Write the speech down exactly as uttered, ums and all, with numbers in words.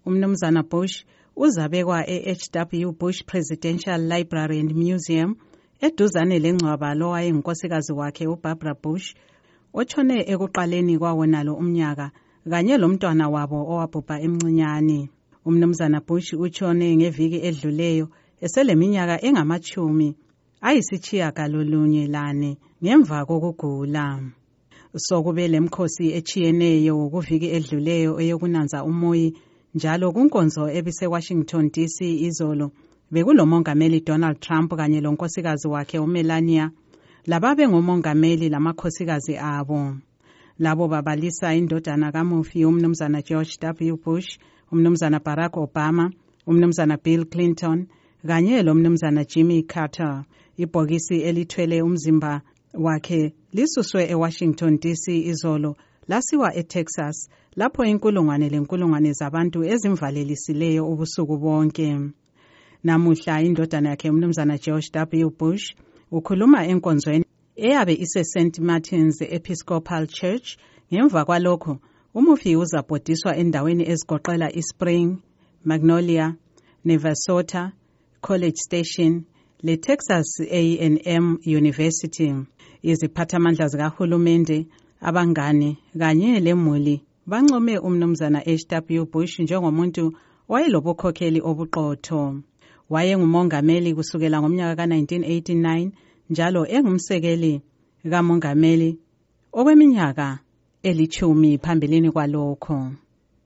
umnumzana Bush uzabekwa e-H W Bush Presidential Library and Museum eduzane lengcwaba lo wayengunkosikazi wakhe uBarbara Bush otshone ekuqaleni kwawonalo umnyaka kanye lomntwana wabo owabhubha emncinyane. Umnumzana Bush utshone ngeviki edluleyo eseleminyaka engamachumi ayisitshiyagalolunye lane ngemva kokugula. Sokube lemkhosi echiyeneyo kuviki edluleyo eyokunanza umoyi njalo kunkonzo ebise-Washington D C izolo bekulomongameli Donald Trump kanye lonkosikazi wakhe uMelania lababe ngomongameli lamakhosikazi abo. Labo babalisa indodana kamufi umnumzana George W Bush, umnumzana Barack Obama, umnumzana Bill Clinton kanye lomnumzana Jimmy Carter. Ibhokisi elithwele umzimba wakhe lisuswe eWashington D C izolo lasiwa eTexas lapho inkulungwane lenkulungwane zabantu ezimvalelisileyo ubusuku bonke. Namuhla indodana yakhe umnumzana George W Bush ukhuluma enkonzweni eyabe ise Saint Martin's Episcopal Church. Ngemva kwalokho umufi uzabhodiswa endaweni ezigoqela iSpring, Magnolia, Navasota, College Station le-Texas A and M University. Iziphathamandla zikahulumende, abangane kanye lemuli bancome umnumzana H W Bush njengomuntu wayelobukhokheli obuqotho. Wayengumongameli kusukela ngomnyaka ka nineteen eighty-nine njalo engumsekeli kamongameli okweminyaka elithumi phambilini kwalokho.